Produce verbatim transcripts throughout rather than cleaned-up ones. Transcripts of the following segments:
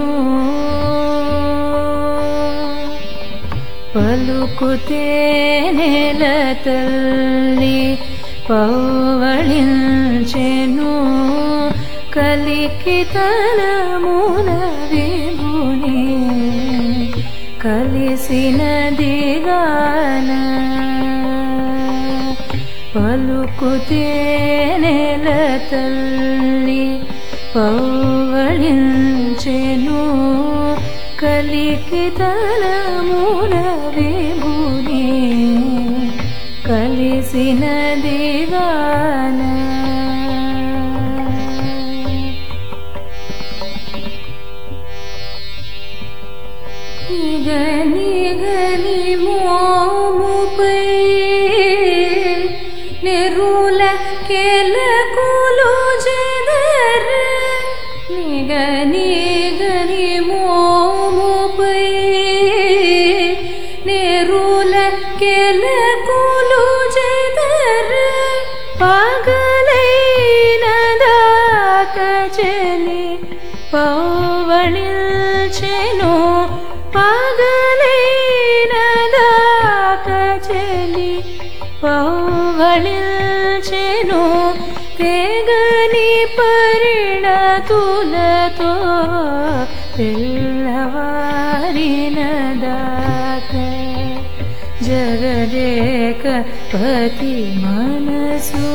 పలుకుతే నేల తల్లి పౌవళించెను కలికితనమున విభుని కలిసినదిగాన పలుకుతే నేల తల్లి పౌవళించెను కలికితనమున విభుని కలిసినదిగాన నిగని గని మోముపై నిరుల కెలకులు జెదర నిగని గని మోముపై నిరుల కెలకులు జెదర పగలైన దాక చెలి పౌవళించెను పగలైన దాక చెలి పౌవళించెను తెగని పరిణతులతో తెల్లవారిన దాక జగదేక పతి మనసు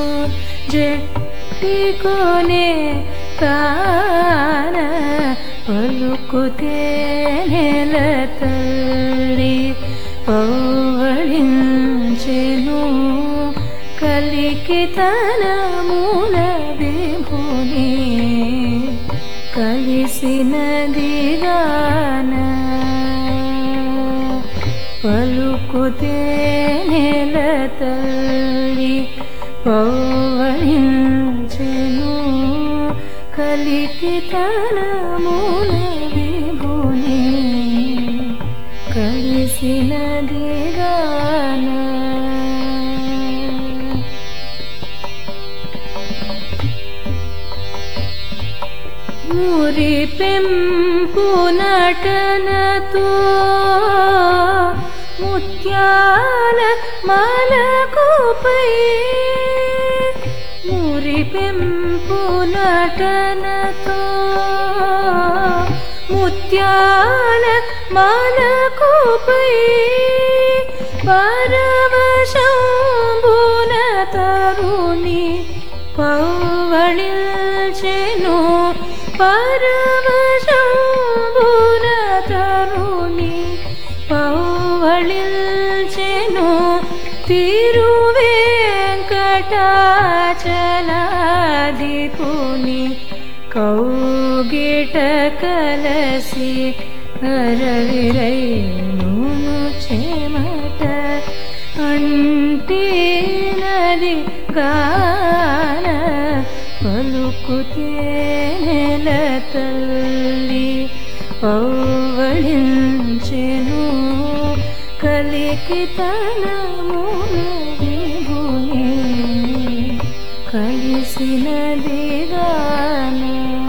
జట్టికొనే కాన పలుకుతే నేల తల్లి పౌవళించెను కలికితనమున విభుని కలిసినదిగాన పలుకుతే నేల తల్లి పౌవళించెను కలికితనమున విభుని కలిసినదిగాన మురి పెంపు నటనతో ముత్యాల మలకుపై మురి పెంపు నటనతో ముత్యాల మలకుపై పరవశంబున తరుణి పౌవళించెను పరవశంబున తరుణి పౌవళించెను తిరువేంకటాచలాదిపుని కౌగిట కలసి హరవిరైను చెమట అంటినది గాన పలుకుతే నేల తల్లి పౌవళించెను కలికితనమున విభుని కలిసినదిగాన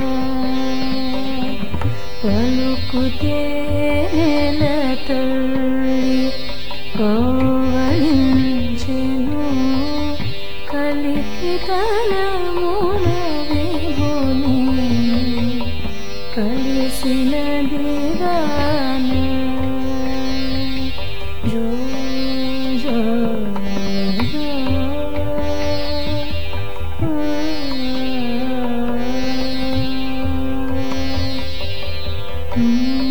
పలుకుతే నేల తల్లి పౌవళించెను కలికితనమున విభుని కలిసినదిగాన జో జో జో